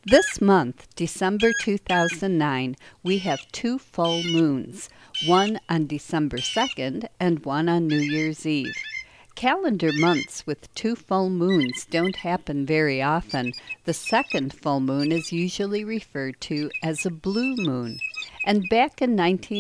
This month, December 2009, we have two full moons, one on December 2nd and one on New Year's Eve. Calendar months with two full moons don't happen very often. The second full moon is usually referred to as a blue moon. And back in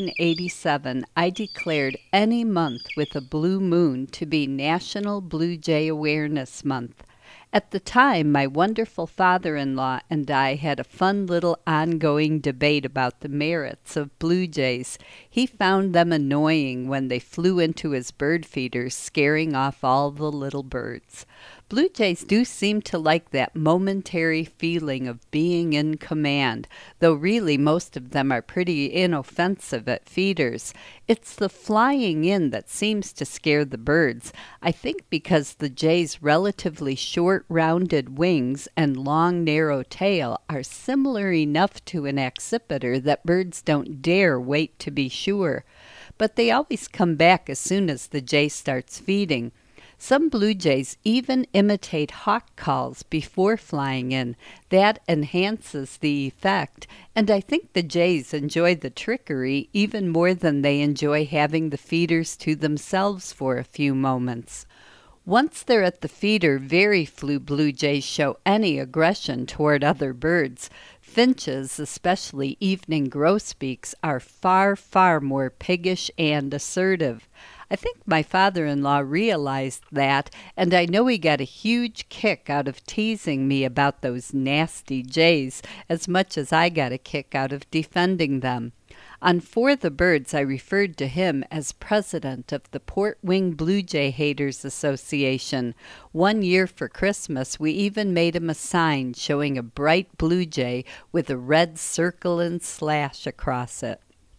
1987, I declared any month with a blue moon to be National Blue Jay Awareness Month. At the time, my wonderful father-in-law and I had a fun little ongoing debate about the merits of blue jays. He found them annoying when they flew into his bird feeders, scaring off all the little birds. Blue jays do seem to like that momentary feeling of being in command, though really most of them are pretty inoffensive at feeders. It's the flying in that seems to scare the birds, I think because the jay's relatively short, rounded wings and long, narrow tail are similar enough to an accipiter that birds don't dare wait to be sure. But they always come back as soon as the jay starts feeding. Some blue jays even imitate hawk calls before flying in. That enhances the effect, and I think the jays enjoy the trickery even more than they enjoy having the feeders to themselves for a few moments. Once they're at the feeder, very few blue jays show any aggression toward other birds. Finches, especially evening grosbeaks, are far, far more piggish and assertive. I think my father-in-law realized that, and I know he got a huge kick out of teasing me about those nasty jays as much as I got a kick out of defending them. On For the Birds, I referred to him as president of the Port Wing Blue Jay Haters Association. One year for Christmas, we even made him a sign showing a bright blue jay with a red circle and slash across it.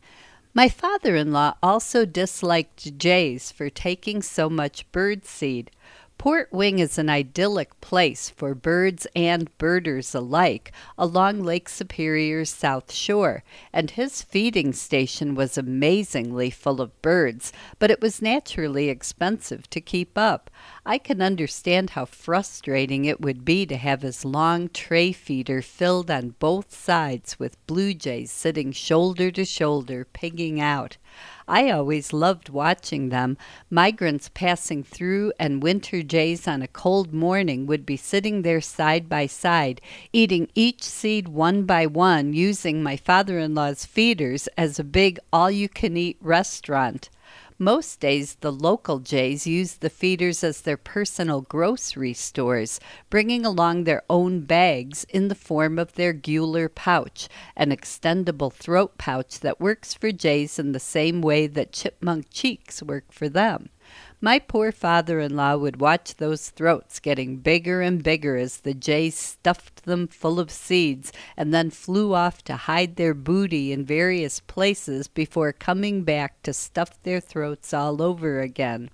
My father-in-law also disliked jays for taking so much bird seed. Port Wing is an idyllic place for birds and birders alike along Lake Superior's south shore, and his feeding station was amazingly full of birds, but it was naturally expensive to keep up. I can understand how frustrating it would be to have his long tray feeder filled on both sides with blue jays sitting shoulder to shoulder, pigging out. I always loved watching them. Migrants passing through and winter jays on a cold morning would be sitting there side by side, eating each seed one by one, using my father-in-law's feeders as a big all-you-can-eat restaurant. Most days, the local jays use the feeders as their personal grocery stores, bringing along their own bags in the form of their gular pouch, an extendable throat pouch that works for jays in the same way that chipmunk cheeks work for them. My poor father-in-law would watch those throats getting bigger and bigger as the jays stuffed them full of seeds and then flew off to hide their booty in various places before coming back to stuff their throats all over again.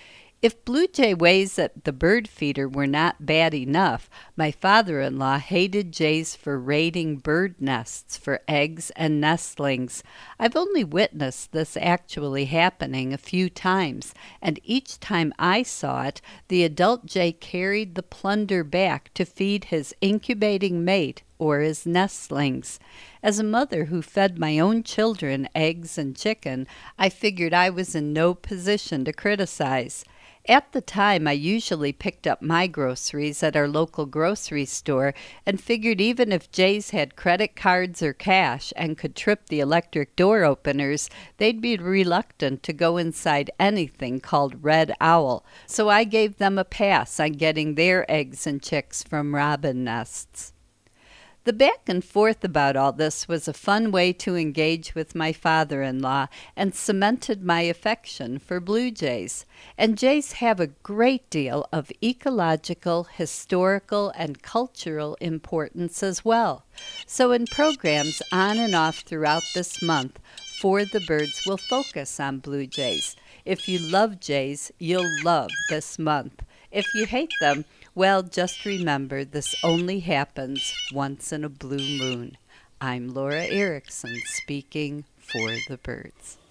If blue jay ways at the bird feeder were not bad enough, my father-in-law hated jays for raiding bird nests for eggs and nestlings. I've only witnessed this actually happening a few times, and each time I saw it, the adult jay carried the plunder back to feed his incubating mate or his nestlings. As a mother who fed my own children eggs and chicken, I figured I was in no position to criticize. At the time, I usually picked up my groceries at our local grocery store and figured even if jays had credit cards or cash and could trip the electric door openers, they'd be reluctant to go inside anything called Red Owl, so I gave them a pass on getting their eggs and chicks from robin nests. The back and forth about all this was a fun way to engage with my father-in-law and cemented my affection for blue jays. And jays have a great deal of ecological, historical, and cultural importance as well. So in programs on and off throughout this month, For the Birds will focus on blue jays. If you love jays, you'll love this month. If you hate them, well, just remember this only happens once in a blue moon. I'm Laura Erickson speaking for the birds.